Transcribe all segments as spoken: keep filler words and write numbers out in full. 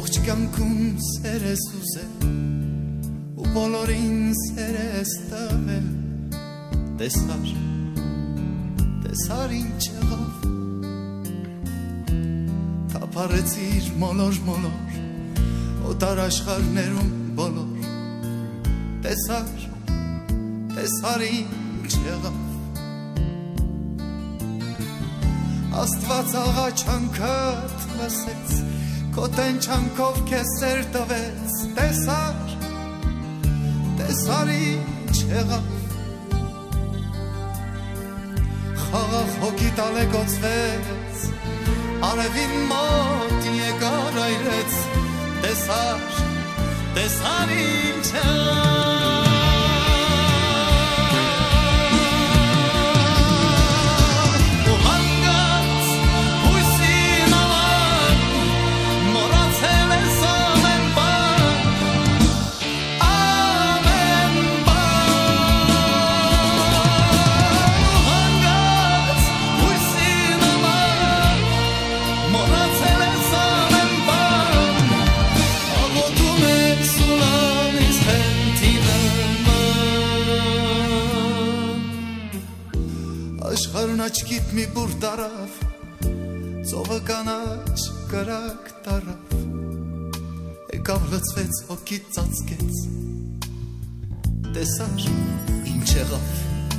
Ողջ կյանքում սեր ես ուզել ու բոլորին սեր ես տվել տեսար տեսար ինչ եղավ թափառեցիր մոլոր մոլոր օտար աշխարհներում բոլոր տեսար տեսար ինչ եղավ Աստված աղաչանքդ լսեց Քո տենչանքով քեզ սեր տվեց տեսար տեսար ինչ եղավ Խաղաղ հոգի տալեկոծվեց Արևին մոտ եկար այրեց տեսար տեսար ինչ եղավ Աշխարհն աչքիդ մի բուր տարավ Ծովը կանաչ կրակ տարավ Եկավ լցվեց հոգիդ ծածկեց Տեսար ինչ եղավ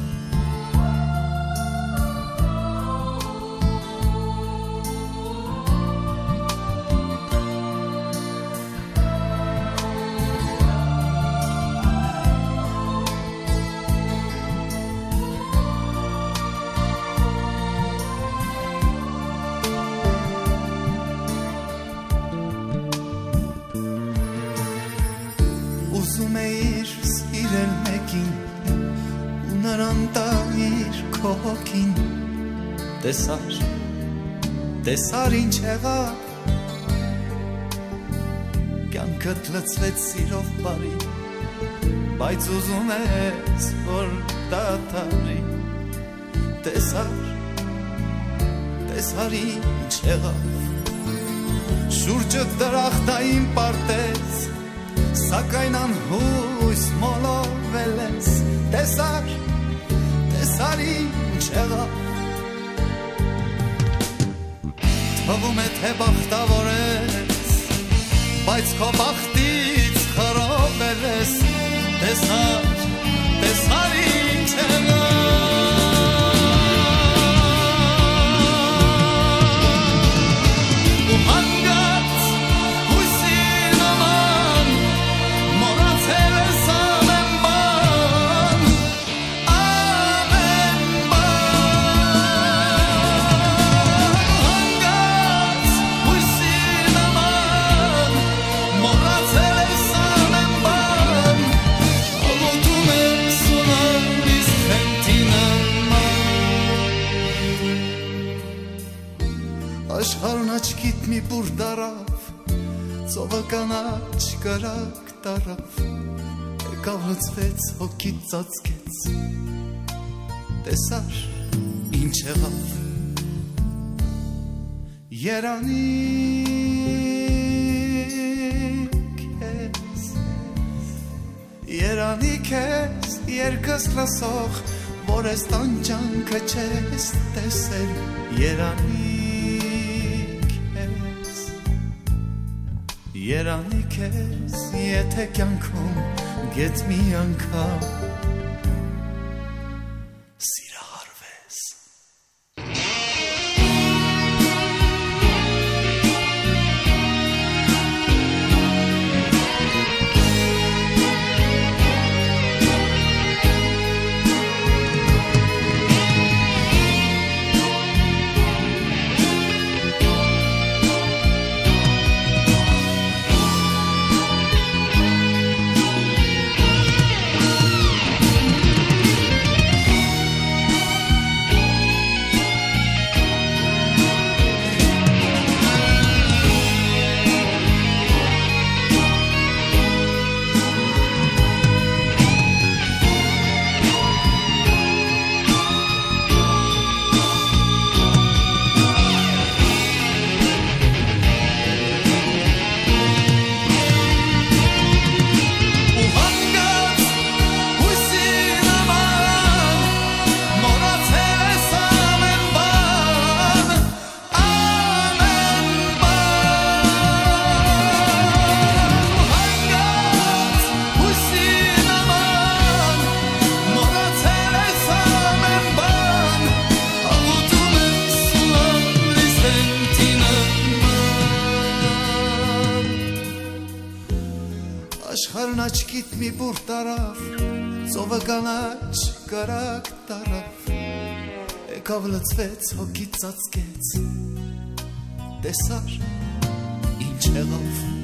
Ուզում էիր սիրել մեկին ու նրան տայիր քո հոգին տեսար տեսար ինչ եղավ կյանքդ լցվեց սիրով բարի բայց ուզում ես որ դադարի տեսար տեսար ինչ եղավ շուրջդ դրախտային պարտեց Սակայն անհույս մոլորվել ես տեսար տեսար ինչ եղավ թվում է թե բախտավոր ես բայց քո բախտից խռովել ես տեսար տեսար ինչ եղավ Աշխարհն աչքիդ մի բուր դարավ Ծովը կանաչ կրակ տարավ Եկավ լցվեց հոգիդ ծածկեց Տեսար ինչ եղավ Երանի քեզ Երանի քեզ երկս լսող որ ես տանջանքը չես տեսել Երանի Երանի քեզ եթե կյանքում գետ մի անգամ սիրահարվես Աշխարհն աչքիդ մի բուր տարավ, ծովը կանաչ կարակ տարավ, եկավ լցվեց հոգիդ ծածկեց, տեսար ինչ եղավ